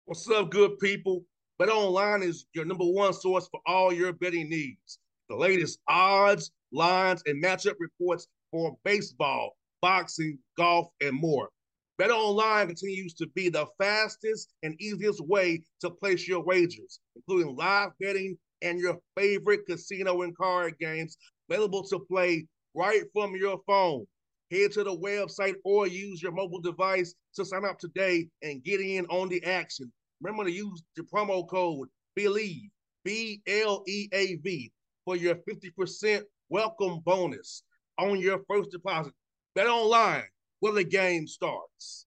What's up, good people? BetOnline is your number one source for all your betting needs. The latest odds, lines, and matchup reports for baseball, boxing, golf, and more. BetOnline continues to be the fastest and easiest way to place your wagers, including live betting and your favorite casino and card games available to play right from your phone. Head to the website or use your mobile device to sign up today and get in on the action. Remember to use the promo code BELIEVE, BLEAV, for your 50% welcome bonus on your first deposit. Bet online where the game starts.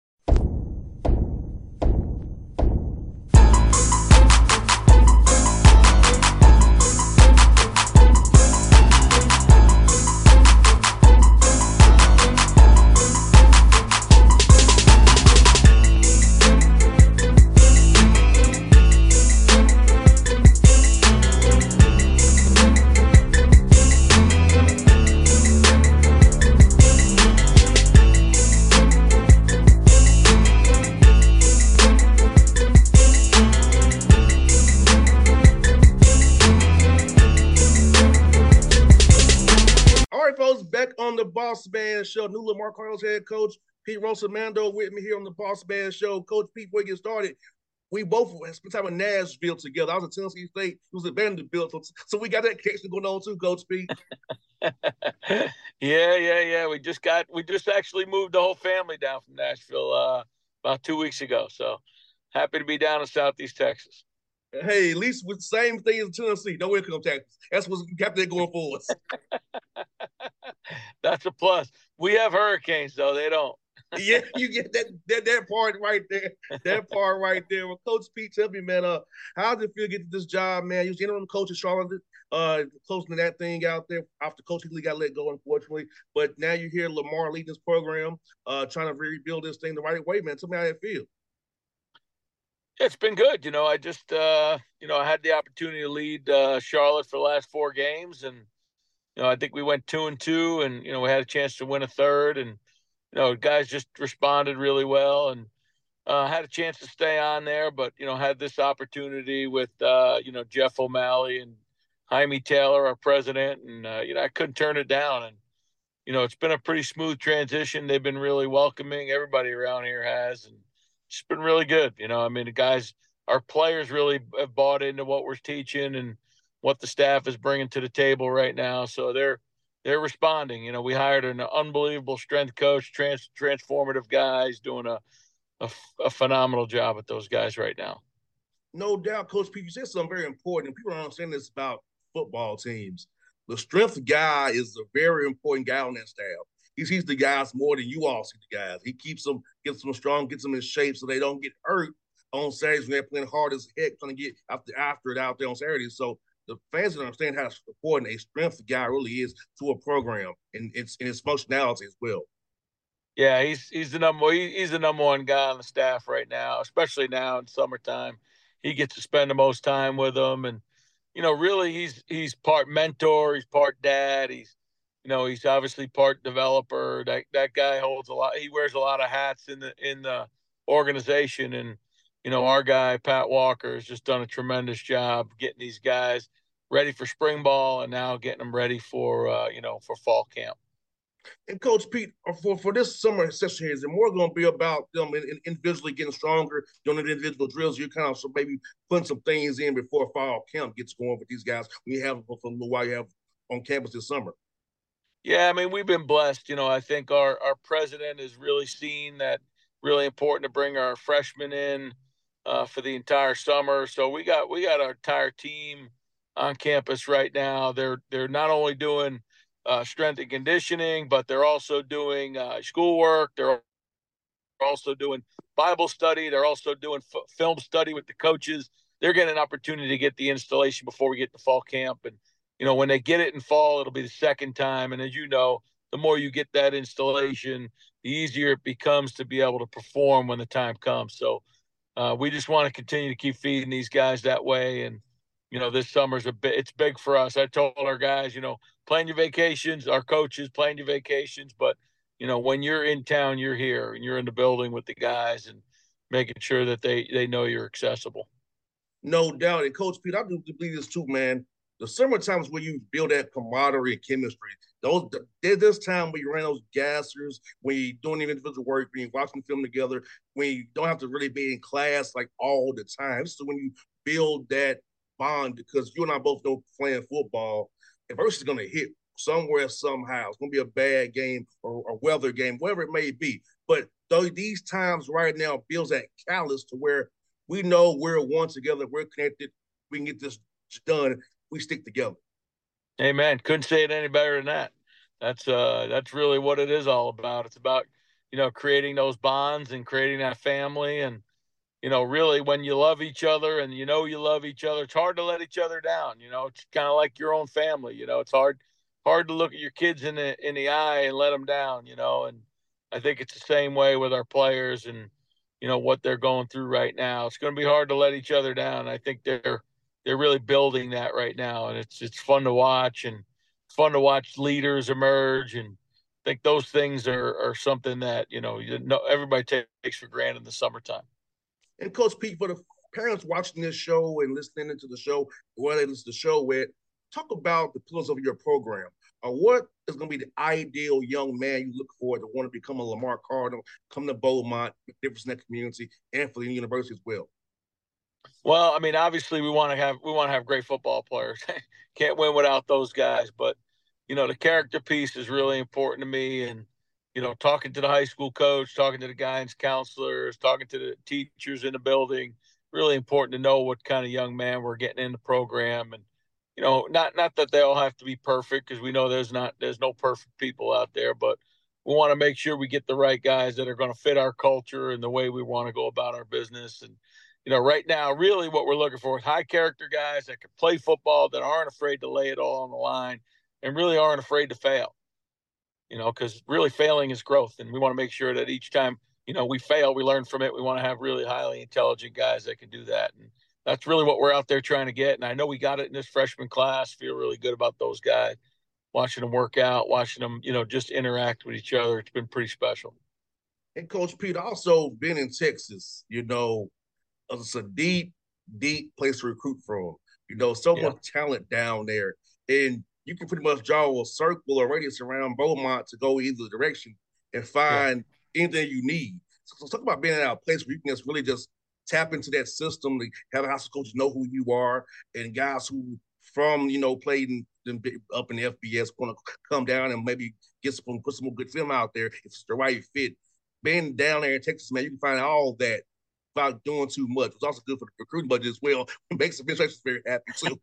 All right, folks, back on the Boss Man Show. New Lamar Cardinals head coach Pete Rosamando with me here on the Boss Man Show. Coach Pete, before we get started, we both spent time in Nashville together. I was at Tennessee State, he was at Vanderbilt, so we got that connection going on too, Coach Pete. Yeah. We just actually moved the whole family down from Nashville about 2 weeks ago. So happy to be down in Southeast Texas. Hey, at least with the same thing as Tennessee, no income taxes. That's what's kept it going for us. That's a plus. We have hurricanes though; they don't. Yeah, you get that part right there. That part right there. Well, Coach Pete, tell me, man, how did it feel getting this job, man? You was interim coach in Charlotte, closing that thing out there after Coach Higley got let go, unfortunately. But now you hear Lamar leading this program, trying to rebuild this thing the right way, man. Tell me how it feels. It's been good. I just I had the opportunity to lead Charlotte for the last 4 games, and I think we went 2-2, and we had a chance to win a third, and guys just responded really well, and had a chance to stay on there, but had this opportunity with Jeff O'Malley and Jaime Taylor, our president, and I couldn't turn it down, and it's been a pretty smooth transition. They've been really welcoming. Everybody around here has, and it's been really good. I mean, our players really have bought into what we're teaching and what the staff is bringing to the table right now. So they're responding. We hired an unbelievable strength coach, transformative guys doing a phenomenal job with those guys right now. No doubt, Coach Pete, you said something very important. People don't understand this about football teams. The strength guy is a very important guy on that staff. He sees the guys more than you all see the guys. He keeps them, gets them strong, gets them in shape so they don't get hurt on Saturdays when they're playing hard as heck trying to get after it out there on Saturdays. So the fans don't understand how important a strength guy really is to a program and its functionality as well. Yeah, he's the number one guy on the staff right now, especially now in summertime. He gets to spend the most time with them, and really he's part mentor, he's part dad, he's obviously part developer. That guy holds a lot. He wears a lot of hats in the organization, and our guy Pat Walker has just done a tremendous job getting these guys ready for spring ball and now getting them ready for for fall camp. And Coach Pete, for this summer session here, is it more going to be about them individually getting stronger, doing the individual drills? You kind of so maybe putting some things in before fall camp gets going with these guys. We have for a little while you have on campus this summer. Yeah, I mean, we've been blessed. I think our president has really seen that really important to bring our freshmen in for the entire summer. So we got our entire team on campus right now. They're not only doing strength and conditioning, but they're also doing schoolwork. They're also doing Bible study. They're also doing film study with the coaches. They're getting an opportunity to get the installation before we get to fall camp. And, when they get it in fall, it'll be the second time. And as you know, the more you get that installation, the easier it becomes to be able to perform when the time comes. So we just want to continue to keep feeding these guys that way. And, this summer's it's big for us. I told our guys, plan your vacations, our coaches plan your vacations, but when you're in town, you're here and you're in the building with the guys, and making sure that they know you're accessible. No doubt. And Coach Pete, I do believe this too, man. The summer times where you build that camaraderie and chemistry. There's this time where you ran those gassers, when you're doing individual work, when you're watching film together, when you don't have to really be in class like all the time. So when you build that bond, because you and I both know playing football, adversity is going to hit somewhere, somehow. It's going to be a bad game or a weather game, whatever it may be. But though these times right now builds that callus to where we know we're one together, we're connected, we can get this done. We stick together. Amen. Couldn't say it any better than that. That's really what it is all about. It's about, creating those bonds and creating that family. And, really when you love each other and you love each other, it's hard to let each other down. It's kind of like your own family. It's hard to look at your kids in the eye and let them down, and I think it's the same way with our players and, what they're going through right now. It's going to be hard to let each other down. I think they're really building that right now, and it's fun to watch, and it's fun to watch leaders emerge. And I think those things are something that everybody takes for granted in the summertime. And Coach Pete, for the parents watching this show and listening to the show, where they listen to the show with, talk about the pillars of your program. What is going to be the ideal young man you look for to want to become a Lamar Cardinal, come to Beaumont, make a difference in that community, and for the university as well? Well, I mean, obviously we want to have great football players. Can't win without those guys, but the character piece is really important to me. And talking to the high school coach, talking to the guidance counselors, talking to the teachers in the building, really important to know what kind of young man we're getting in the program. And not that they all have to be perfect, because we know there's no perfect people out there, but we want to make sure we get the right guys that are going to fit our culture and the way we want to go about our business. And right now, really what we're looking for is high character guys that can play football, that aren't afraid to lay it all on the line, and really aren't afraid to fail. Because really failing is growth, and we want to make sure that each time we fail, we learn from it. We want to have really highly intelligent guys that can do that, and that's really what we're out there trying to get. And I know we got it in this freshman class. Feel really good about those guys, watching them work out, watching them, just interact with each other. It's been pretty special. And Coach Pete, also been in Texas, it's a deep, deep place to recruit from. So much talent down there. And you can pretty much draw a circle or radius around Beaumont to go either direction and find anything you need. So talk about being in a place where you can just really just tap into that system, to have high school coaches know who you are, and guys who from, played up in the FBS going to come down and maybe put some good film out there if it's the right fit. Being down there in Texas, man, you can find all that without doing too much. It's also good for the recruiting budget as well. It makes the administration very happy too.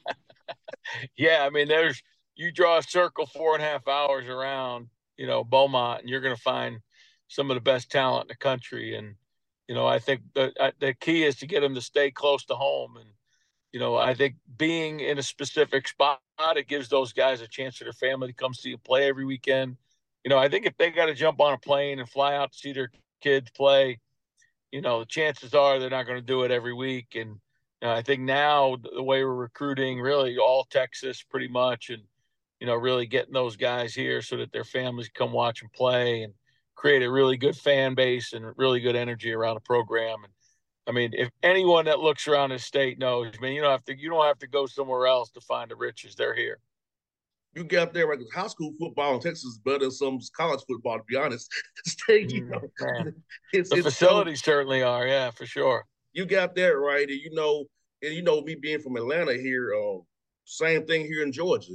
Yeah, I mean, you draw a circle 4.5 hours around, Beaumont, and you're going to find some of the best talent in the country. And I think the key is to get them to stay close to home. And I think being in a specific spot, it gives those guys a chance for their family to come see you play every weekend. I think if they got to jump on a plane and fly out to see their kids play, the chances are they're not going to do it every week. And I think now the way we're recruiting, really all Texas pretty much, and really getting those guys here so that their families come watch and play, and create a really good fan base and really good energy around the program. And I mean, if anyone that looks around the state knows, man, you don't have to go somewhere else to find the riches. They're here. You get there, right? Because high school football in Texas is better than some college football, to be honest. State, Man. it's The facilities certainly are, yeah, for sure. You got that right, and me being from Atlanta here, same thing here in Georgia.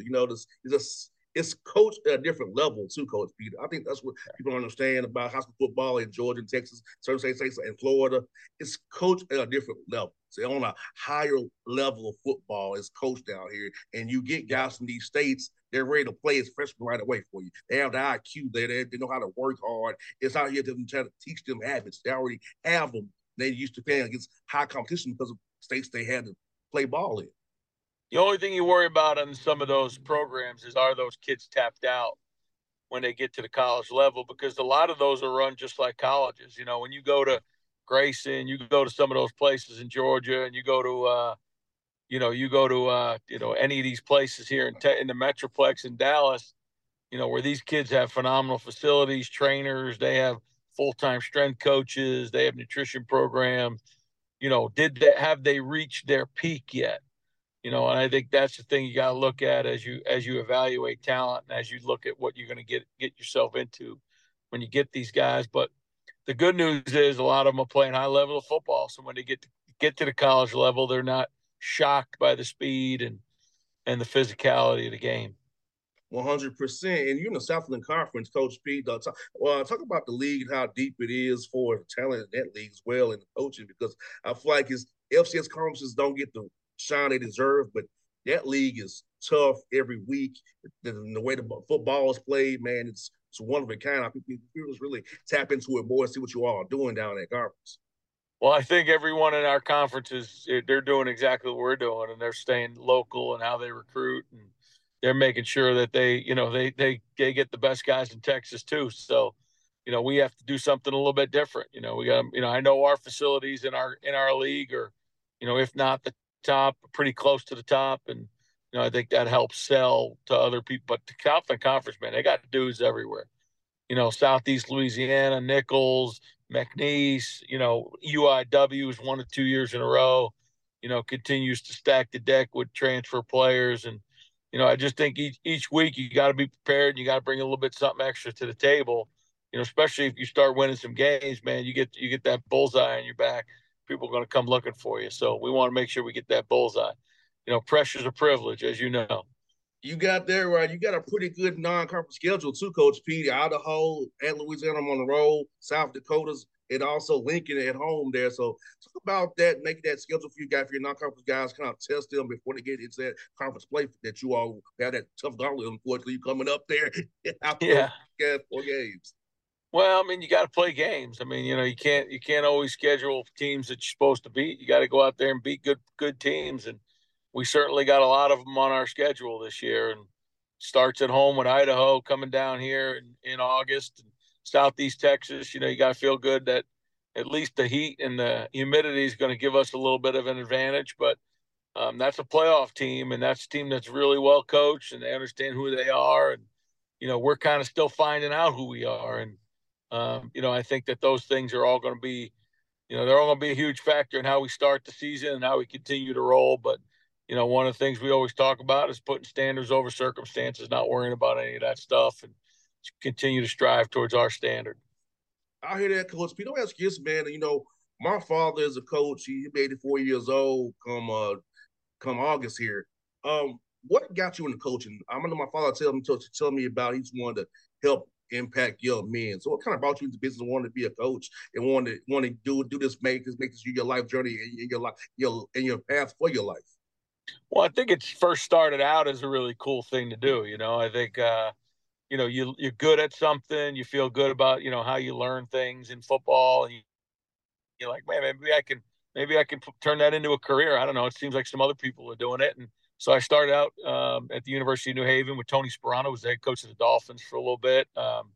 It's coached at a different level too, Coach Peter. I think that's what people understand about high school football in Georgia and Texas, certain states in Florida. It's coached at a different level. So on a higher level of football, it's coached down here. And you get guys from these states, they're ready to play as freshmen right away for you. They have the IQ, they know how to work hard. It's out here to try to teach them habits. They already have them. They used to playing against high competition because of states they had to play ball in. The only thing you worry about on some of those programs is, are those kids tapped out when they get to the college level? Because a lot of those are run just like colleges. When you go to Grayson, you go to some of those places in Georgia, and you go to any of these places here in the Metroplex in Dallas, where these kids have phenomenal facilities, trainers, they have full-time strength coaches. They have nutrition programs. Have they reached their peak yet? And I think that's the thing you got to look at as you evaluate talent and as you look at what you're going to get yourself into when you get these guys. But the good news is a lot of them are playing high level of football. So when they get to the college level, they're not shocked by the speed and the physicality of the game. 100%. And you're in the Southland Conference, Coach Pete. Talk about the league and how deep it is for talent in that league as well and the coaching, because I feel like his FCS conferences don't get the shine they deserve, but that league is tough every week. The way the football is played, man, it's one of a kind. I think people really tap into it more and see what you all are doing down in that conference. Well, I think everyone in our conferences, they're doing exactly what we're doing, and they're staying local and how they recruit, and they're making sure that they get the best guys in Texas too. So, we have to do something a little bit different. We got, I know our facilities in our league are, if not the top, pretty close to the top, and I think that helps sell to other people. But the Southland Conference, man, they got dudes everywhere. Southeast Louisiana, Nichols, McNeese, UIW is 1 or 2 years in a row, continues to stack the deck with transfer players. And, I just think each week you got to be prepared and you got to bring a little bit something extra to the table, especially if you start winning some games, man, you get that bullseye on your back. People are going to come looking for you. So we want to make sure we get that bullseye. Pressure's a privilege, as you know. You got that right. You got a pretty good non-conference schedule too, Coach Pete. Idaho, at Louisiana on the road, South Dakota's, and also Lincoln at home there. So talk about that, making that schedule for you guys, for your non-conference guys, kind of test them before they get into that conference play that you all have that tough gauntlet, unfortunately, you coming up there after those 4 games. Well, I mean, you got to play games. I mean, you can't always schedule teams that you're supposed to beat. You got to go out there and beat good teams, and we certainly got a lot of them on our schedule this year. And starts at home with Idaho, coming down here in August, and Southeast Texas. You got to feel good that at least the heat and the humidity is going to give us a little bit of an advantage. But that's a playoff team, and that's a team that's really well coached, and they understand who they are. And we're kind of still finding out who we are. And I think that those things are all going to be, they're all going to be a huge factor in how we start the season and how we continue to roll. But, one of the things we always talk about is putting standards over circumstances, not worrying about any of that stuff, and continue to strive towards our standard. I hear that, Coach Pete. Don't ask this, man. My father is a coach. He's 84 years old come August here. What got you into coaching? I remember my father tell me about he's wanted to help impact young men. So what kind of brought you into business and wanted to be a coach and wanted to do this, make this your life journey and your life, your path for your life? Well, I think it's first started out as a really cool thing to do. I think you're good at something, you feel good about how you learn things in football, and you're like, man, maybe I can turn that into a career. I don't know. It seems like some other people are doing it, and so I started out at the University of New Haven with Tony Sperano, who was the head coach of the Dolphins for a little bit.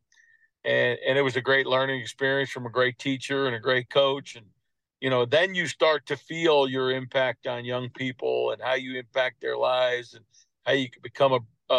And it was a great learning experience from a great teacher and a great coach. And, then you start to feel your impact on young people and how you impact their lives and how you can become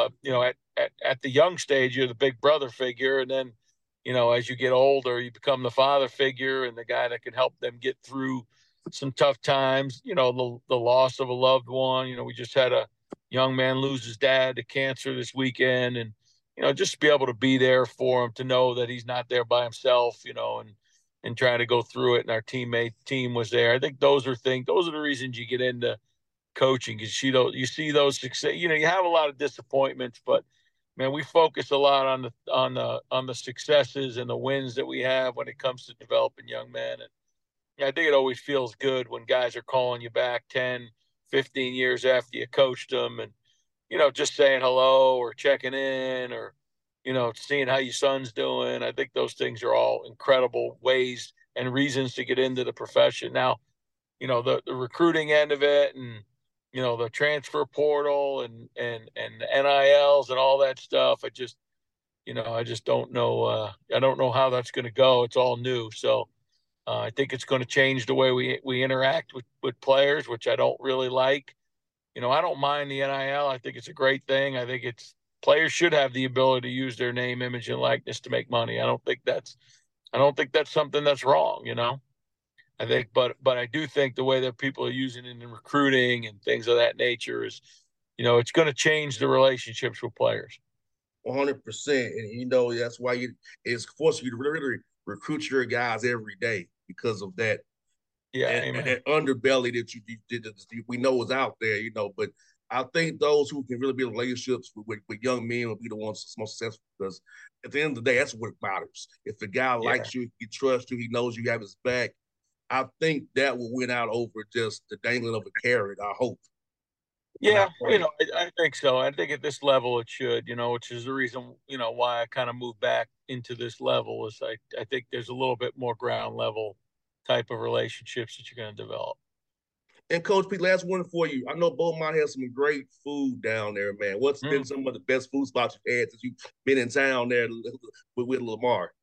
at the young stage, you're the big brother figure. And then, as you get older, you become the father figure and the guy that can help them get through some tough times, the loss of a loved one. We just had a young man lose his dad to cancer this weekend, and just be able to be there for him, to know that he's not there by himself, and trying to go through it. And our team was there. I think those are the reasons you get into coaching, because you see those success. You have a lot of disappointments, but man, we focus a lot on the successes and the wins that we have when it comes to developing young men. And I think it always feels good when guys are calling you back 10, 15 years after you coached them, and, just saying hello or checking in or, seeing how your son's doing. I think those things are all incredible ways and reasons to get into the profession. Now, the recruiting end of it, and, the transfer portal and NILs and all that stuff. I just don't know. I don't know how that's going to go. It's all new. So, I think it's going to change the way we interact with players, which I don't really like. I don't mind the NIL. I think it's a great thing. I think players should have the ability to use their name, image, and likeness to make money. I don't think that's I don't think that's something that's wrong, you know. I think, but I do think the way that people are using it in recruiting and things of that nature is, it's going to change the relationships with players. 100%. And that's why it's forcing you to really recruit your guys every day because of that. Yeah, And amen. that underbelly that we know is out there, But I think those who can really build relationships with young men will be the ones most successful because at the end of the day, that's what matters. If the guy Yeah. likes you, he trusts you, he knows you have his back, I think that will win out over just the dangling of a carrot, I hope. Yeah, I think so. I think at this level it should, which is the reason, why I kind of moved back into this level is I think there's a little bit more ground level type of relationships that you're going to develop. And Coach P, last one for you. I know Beaumont has some great food down there, man. What's been some of the best food spots you've had since you've been in town there with Lamar?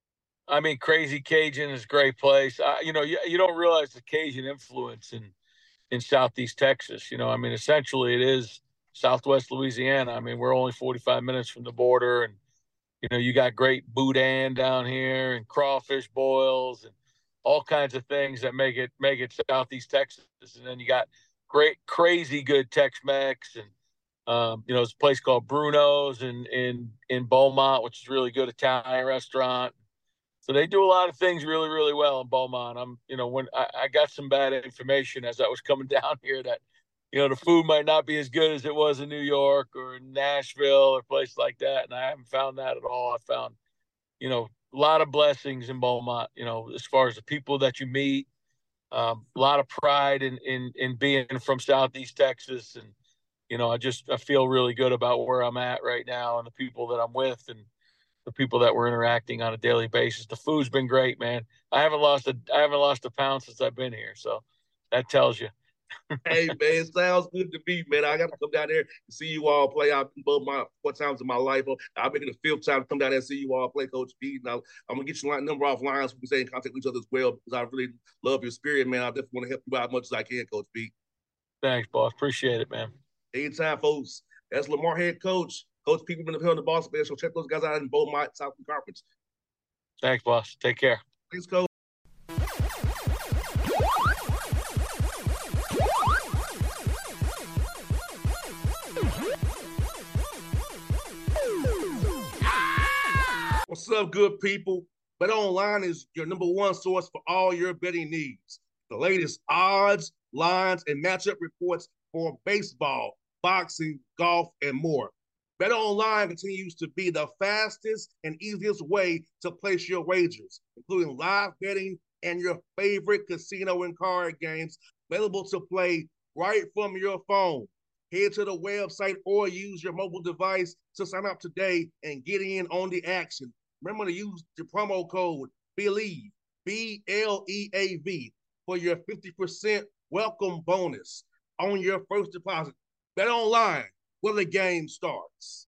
I mean, Crazy Cajun is a great place. You don't realize the Cajun influence in Southeast Texas. I mean, essentially it is Southwest Louisiana. I mean, we're only 45 minutes from the border, and you got great boudin down here and crawfish boils and all kinds of things that make it Southeast Texas. And then you got great, crazy good Tex-Mex, and there's a place called Bruno's in Beaumont, which is really good Italian restaurant. So they do a lot of things really, really well in Beaumont. When I got some bad information as I was coming down here that, the food might not be as good as it was in New York or in Nashville or places like that. And I haven't found that at all. I found, a lot of blessings in Beaumont, as far as the people that you meet, a lot of pride in being from Southeast Texas. And, I feel really good about where I'm at right now and the people that I'm with and the people that we're interacting on a daily basis. The food's been great, man. I haven't lost a pound since I've been here. So that tells you. Hey, man, it sounds good to me, man. I got to come down there and see you all play. I've been both my 4 times in my life. I'll make it the 5th time to come down there and see you all play, Coach P. Now, I'm going to get your number offline so we can stay in contact with each other as well because I really love your spirit, man. I definitely want to help you out as much as I can, Coach P. Thanks, boss. Appreciate it, man. Anytime, folks. That's Lamar head coach. Coach P. We've been up here on the Boston Bears. So check those guys out in Beaumont, Southern Conference. Thanks, boss. Take care. Thanks, Coach. What's up, good people? BetOnline is your #1 source for all your betting needs. The latest odds, lines, and matchup reports for baseball, boxing, golf, and more. BetOnline continues to be the fastest and easiest way to place your wagers, including live betting and your favorite casino and card games available to play right from your phone. Head to the website or use your mobile device to sign up today and get in on the action. Remember to use the promo code BLEAV, BLEAV, for your 50% welcome bonus on your first deposit. Bet online where the game starts.